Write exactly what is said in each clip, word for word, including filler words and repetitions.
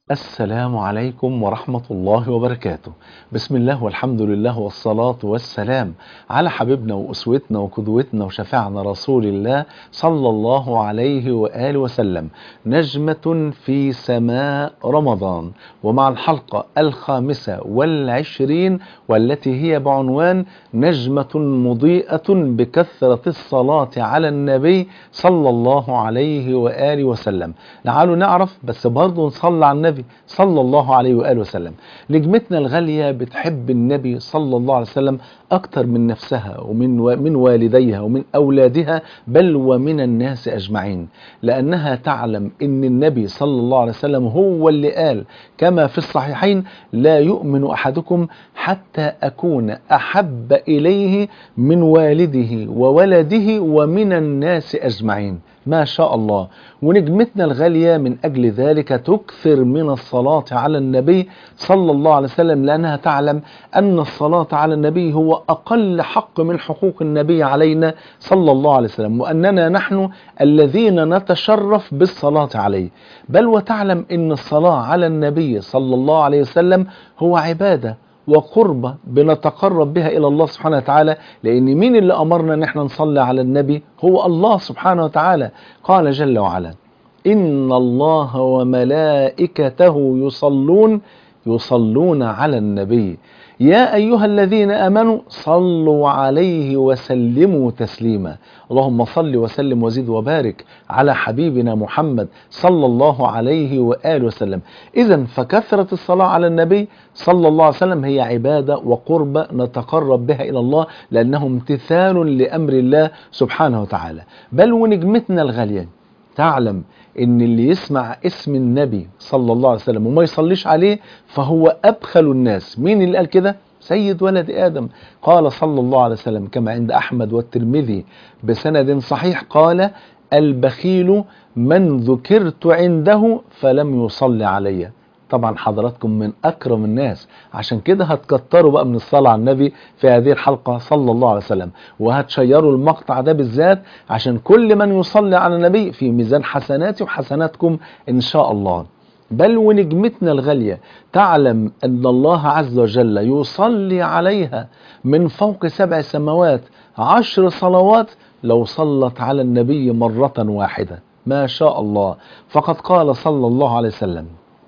السلام عليكم ورحمة الله وبركاته. بسم الله والحمد لله والصلاة والسلام على حبيبنا وأسوتنا وقدوتنا وشفيعنا رسول الله صلى الله عليه وآله وسلم. نجمة في سماء رمضان، ومع الحلقة الخامسة والعشرين والتي هي بعنوان نجمة مضيئة بكثرة الصلاة على النبي صلى الله عليه وآله وسلم. تعالوا نعرف، بس برضه نصلي على النبي صلى الله عليه وآله وسلم. نجمتنا الغالية بتحب النبي صلى الله عليه وسلم أكتر من نفسها ومن من والديها ومن أولادها، بل ومن الناس أجمعين، لأنها تعلم أن النبي صلى الله عليه وسلم هو اللي قال كما في الصحيحين: لا يؤمن أحدكم حتى أكون أحب إليه من والده وولده ومن الناس أجمعين. ما شاء الله. ونجمتنا الغالية من أجل ذلك تكثر من الصلاة على النبي صلى الله عليه وسلم، لأنها تعلم أن الصلاة على النبي هو أقل حق من حقوق النبي علينا صلى الله عليه وسلم، وأننا نحن الذين نتشرف بالصلاة عليه. بل وتعلم أن الصلاة على النبي صلى الله عليه وسلم هو عبادة وقربة بنتقرب بها إلى الله سبحانه وتعالى، لأن مين اللي أمرنا أن احنا نصلي على النبي؟ هو الله سبحانه وتعالى. قال جل وعلا: إن الله وملائكته يصلون يصلون على النبي يا أيها الذين آمنوا صلوا عليه وسلموا تسليما. اللهم صل وسلم وزد وبارك على حبيبنا محمد صلى الله عليه وآله وسلم. إذن فكثرة الصلاة على النبي صلى الله عليه وسلم هي عبادة وقربة نتقرب بها إلى الله، لأنه امتثال لأمر الله سبحانه وتعالى. بل ونجمتنا الغالية تعلم ان اللي يسمع اسم النبي صلى الله عليه وسلم وما يصليش عليه فهو أبخل الناس. مين اللي قال كده؟ سيد ولد آدم. قال صلى الله عليه وسلم كما عند أحمد والترمذي بسند صحيح: قال: البخيل من ذكرت عنده فلم يصلي علي. طبعا حضراتكم من أكرم الناس، عشان كده هتكتروا بقى من الصلاة على النبي في هذه الحلقة صلى الله عليه وسلم، وهتشيروا المقطع ده بالذات عشان كل من يصلي على النبي في ميزان حسناتي وحسناتكم إن شاء الله. بل ونجمتنا الغالية تعلم أن الله عز وجل يصلي عليها من فوق سبع سماوات عشر صلوات لو صلت على النبي مرة واحدة. ما شاء الله. فقد قال صلى الله عليه وسلم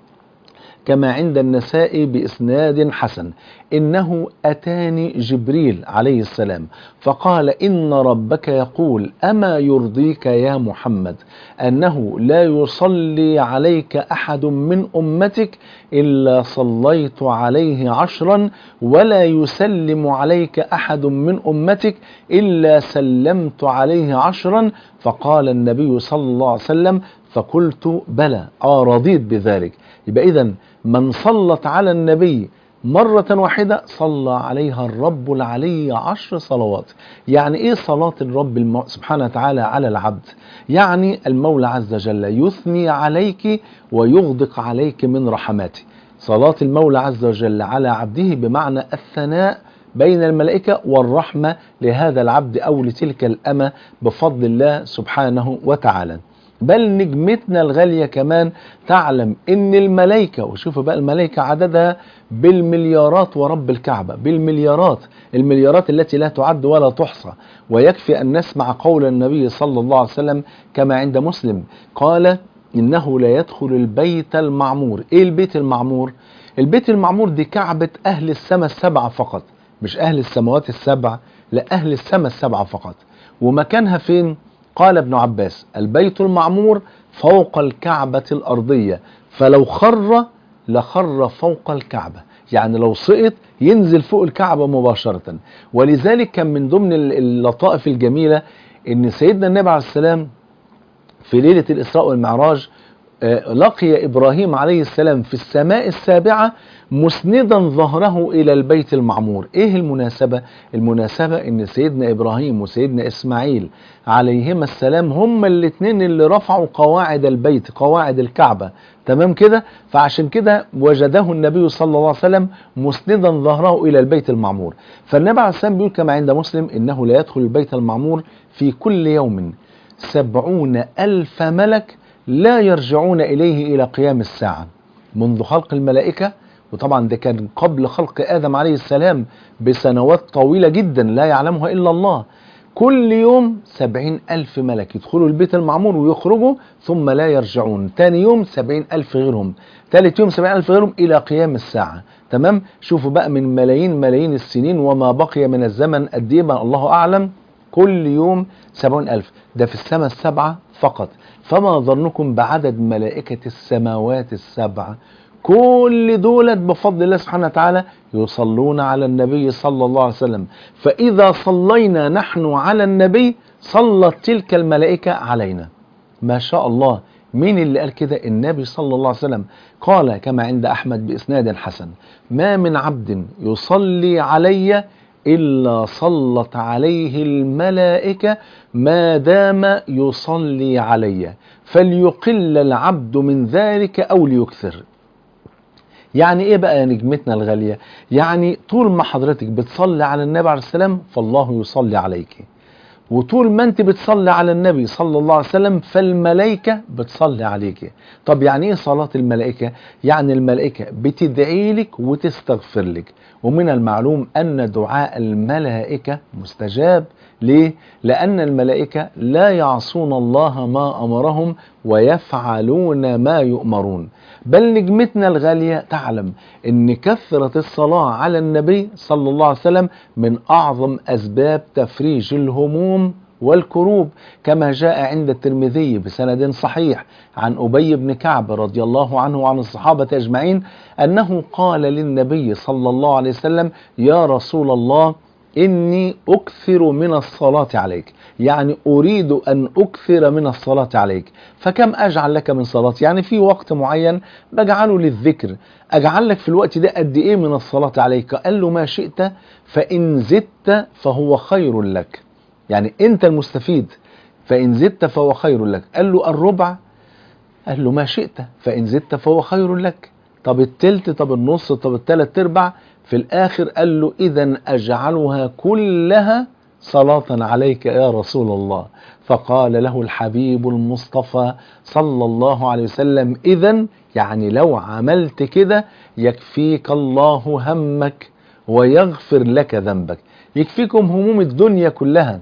كما عند النسائي بإسناد حسن: إنه أتاني جبريل عليه السلام فقال: إن ربك يقول: أما يرضيك يا محمد أنه لا يصلي عليك أحد من أمتك إلا صليت عليه عشرا، ولا يسلم عليك أحد من أمتك إلا سلمت عليه عشرا. فقال النبي صلى الله عليه وسلم: فقلت بلى، آه رضيت بذلك. يبقى إذن من صلت على النبي مرة واحدة صلى عليها الرب العلي عشر صلوات. يعني إيه صلاة الرب سبحانه وتعالى على العبد؟ يعني المولى عز وجل يثني عليك ويغدق عليك من رحماته. صلاة المولى عز وجل على عبده بمعنى الثناء بين الملائكة والرحمة لهذا العبد أو لتلك الأمة بفضل الله سبحانه وتعالى. بل نجمتنا الغالية كمان تعلم ان الملائكة، وشوفوا بقى الملائكة عددها بالمليارات ورب الكعبة، بالمليارات، المليارات التي لا تعد ولا تحصى. ويكفي أن نسمع قول النبي صلى الله عليه وسلم كما عند مسلم: قال: إنه لا يدخل البيت المعمور. إيه البيت المعمور؟ البيت المعمور دي كعبة أهل السماء السبعة فقط، مش أهل السماوات السبع، لا، أهل السماء السبعة فقط. ومكانها فين؟ قال ابن عباس: البيت المعمور فوق الكعبة الأرضية، فلو خر لخر فوق الكعبة، يعني لو سقط ينزل فوق الكعبة مباشرة. ولذلك كان من ضمن اللطائف الجميلة ان سيدنا النبي عليه السلام في ليلة الإسراء والمعراج لقي إبراهيم عليه السلام في السماء السابعة مسندا ظهره إلى البيت المعمور. إيه المناسبة؟ المناسبة إن سيدنا إبراهيم وسيدنا إسماعيل عليهما السلام هما الاثنين اللي رفعوا قواعد البيت، قواعد الكعبة، تمام كده؟ فعشان كده وجده النبي صلى الله عليه وسلم مسندا ظهره إلى البيت المعمور. فالنبي عليه السلام بيقول كما عند مسلم: إنه لا يدخل البيت المعمور في كل يوم سبعون ألف ملك لا يرجعون إليه إلى قيام الساعة. منذ خلق الملائكة، وطبعا ده كان قبل خلق آدم عليه السلام بسنوات طويلة جدا لا يعلمها إلا الله. كل يوم سبعين ألف ملك يدخلوا البيت المعمور ويخرجوا ثم لا يرجعون. تاني يوم سبعين ألف غيرهم، تالت يوم سبعين ألف غيرهم إلى قيام الساعة. تمام؟ شوفوا بقى من ملايين ملايين السنين وما بقي من الزمن قد إيه الله أعلم، كل يوم سبعين ألف، ده في السماء السبعة فقط. فما ظنكم بعدد ملائكة السماوات السبعة؟ كل دولت بفضل الله سبحانه وتعالى يصلون على النبي صلى الله عليه وسلم. فإذا صلينا نحن على النبي صلت تلك الملائكة علينا. ما شاء الله. مين اللي قال كده؟ النبي صلى الله عليه وسلم قال كما عند أحمد بإسناد حسن: ما من عبد يصلي علي إلا صلت عليه الملائكة ما دام يصلي علي، فليقل العبد من ذلك أو ليكثر. يعني ايه بقى يا نجمتنا الغالية؟ يعني طول ما حضرتك بتصلي على النبي عليه السلام فالله يصلي عليك، وطول ما انت بتصلي على النبي صلى الله عليه وسلم فالملائكة بتصلي عليك. طب يعني ايه صلاة الملائكة؟ يعني الملائكة بتدعي لك وتستغفر لك، ومن المعلوم ان دعاء الملائكة مستجاب. ليه؟ لأن الملائكة لا يعصون الله ما أمرهم ويفعلون ما يؤمرون. بل نجمتنا الغالية تعلم أن كثرة الصلاة على النبي صلى الله عليه وسلم من أعظم أسباب تفريج الهموم والكروب، كما جاء عند الترمذي بسند صحيح عن أبي بن كعب رضي الله عنه وعن الصحابة أجمعين أنه قال للنبي صلى الله عليه وسلم: يا رسول الله إني أكثر من الصلاة عليك، يعني أريد أن أكثر من الصلاة عليك، فكم أجعل لك من صلاة؟ يعني في وقت معين بجعله للذكر، أجعل لك في الوقت ده قد إيه من الصلاة عليك؟ قال له: ما شئت، فإن زدت فهو خير لك. يعني أنت المستفيد، فإن زدت فهو خير لك. قال له: الربع؟ قال له: ما شئت، فإن زدت فهو خير لك. طب التلت؟ طب النص؟ طب التلت ارباع؟ في الآخر قال له: إذن أجعلها كلها صلاة عليك يا رسول الله. فقال له الحبيب المصطفى صلى الله عليه وسلم: إذن يعني لو عملت كده يكفيك الله همك ويغفر لك ذنبك. يكفيكم هموم الدنيا كلها،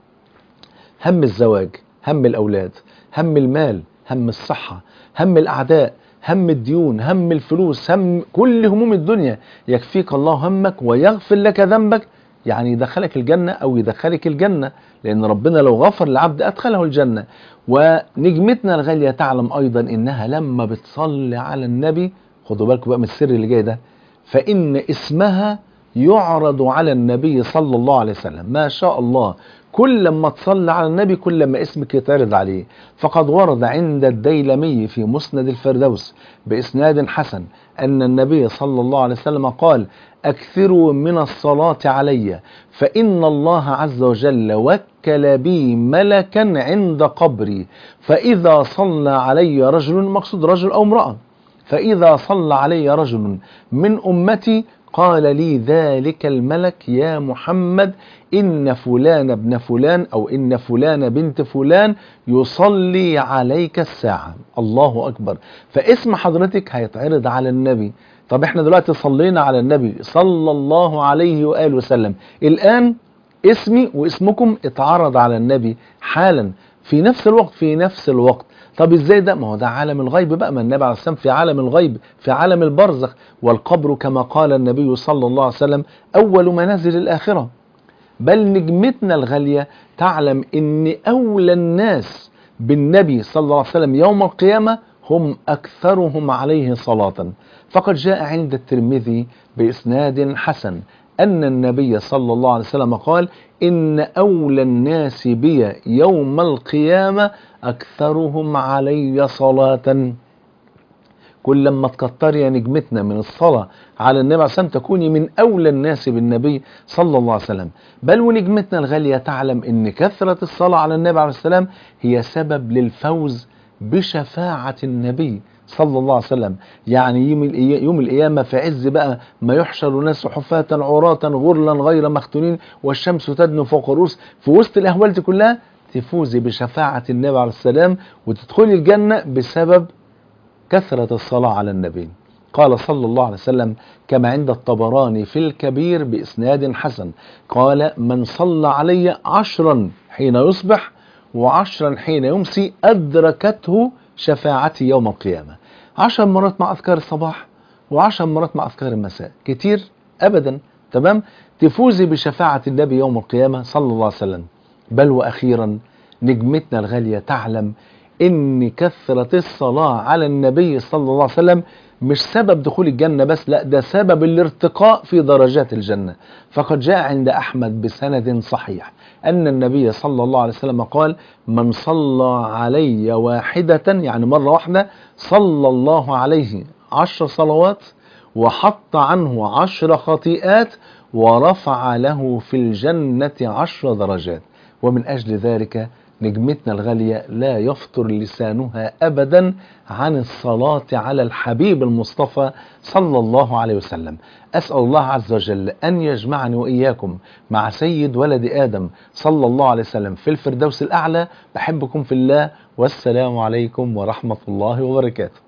هم الزواج، هم الأولاد، هم المال، هم الصحة، هم الأعداء، هم الديون، هم الفلوس، هم كل هموم الدنيا. يكفيك الله همك ويغفر لك ذنبك، يعني يدخلك الجنة أو يدخلك الجنة، لأن ربنا لو غفر لعبد أدخله الجنة. ونجمتنا الغالية تعلم أيضا إنها لما بتصلي على النبي، خدوا بالكم بقى من السر اللي جاي ده، فإن اسمها يعرض على النبي صلى الله عليه وسلم. ما شاء الله، كل ما تصلي على النبي كل ما اسمك يتعرض عليه. فقد ورد عند الديلمي في مسند الفردوس بإسناد حسن أن النبي صلى الله عليه وسلم قال: أكثروا من الصلاة علي، فإن الله عز وجل وكل بي ملكا عند قبري، فإذا صلى علي رجل، مقصود رجل أو امرأة، فإذا صلى علي رجل من أمتي قال لي ذلك الملك: يا محمد، إن فلان ابن فلان أو إن فلان بنت فلان يصلي عليك الساعة. الله أكبر. فاسم حضرتك هيتعرض على النبي. طب احنا دلوقتي صلينا على النبي صلى الله عليه وآله وسلم، الآن اسمي واسمكم اتعرض على النبي حالا في نفس الوقت في نفس الوقت. طب ازاي ده؟ ما هو ده عالم الغيب بقى، ما النبي عليه السلام في عالم الغيب، في عالم البرزخ، والقبر كما قال النبي صلى الله عليه وسلم أول منازل الآخرة. بل نجمتنا الغالية تعلم ان أولى الناس بالنبي صلى الله عليه وسلم يوم القيامة هم أكثرهم عليه صلاة. فقد جاء عند الترمذي بإسناد حسن أن النبي صلى الله عليه وسلم قال: إن أولى الناس بي يوم القيامة أكثرهم علي صلاة. كل ما تكتر يا نجمتنا من الصلاة على النبي عليه السلام تكوني من أولى الناس بالنبي صلى الله عليه وسلم. بل ونجمتنا الغالية تعلم أن كثرة الصلاة على النبي عليه السلام هي سبب للفوز بشفاعة النبي صلى الله عليه وسلم. يعني يوم القيامة في عز بقى ما يحشر الناس حفاة عراة غرلا غير مختونين والشمس تدنو فوق الرؤوس، في وسط الأهوال دي كلها تفوزي بشفاعة النبي عليه السلام وتدخلي الجنة بسبب كثرة الصلاة على النبي. قال صلى الله عليه وسلم كما عند الطبراني في الكبير بإسناد حسن، قال من صلى علي عشرا حين يصبح وعشرا حين يمسي أدركته شفاعتي يوم القيامة. عشر مرات مع أذكار الصباح وعشر مرات مع أذكار المساء، كتير أبدا، تمام، تفوزي بشفاعة النبي يوم القيامة صلى الله عليه وسلم. بل وأخيرا نجمتنا الغالية تعلم إن كثرة الصلاة على النبي صلى الله عليه وسلم مش سبب دخول الجنة بس، لا، ده سبب الارتقاء في درجات الجنة. فقد جاء عند أحمد بسند صحيح أن النبي صلى الله عليه وسلم قال من صلى علي واحدة، يعني مرة واحدة، صلى الله عليه عشر صلوات وحط عنه عشر خطيئات ورفع له في الجنة عشر درجات. ومن أجل ذلك نجمتنا الغالية لا يفطر لسانها أبدا عن الصلاة على الحبيب المصطفى صلى الله عليه وسلم. أسأل الله عز وجل أن يجمعني وإياكم مع سيد ولد آدم صلى الله عليه وسلم في الفردوس الأعلى. بحبكم في الله، والسلام عليكم ورحمة الله وبركاته.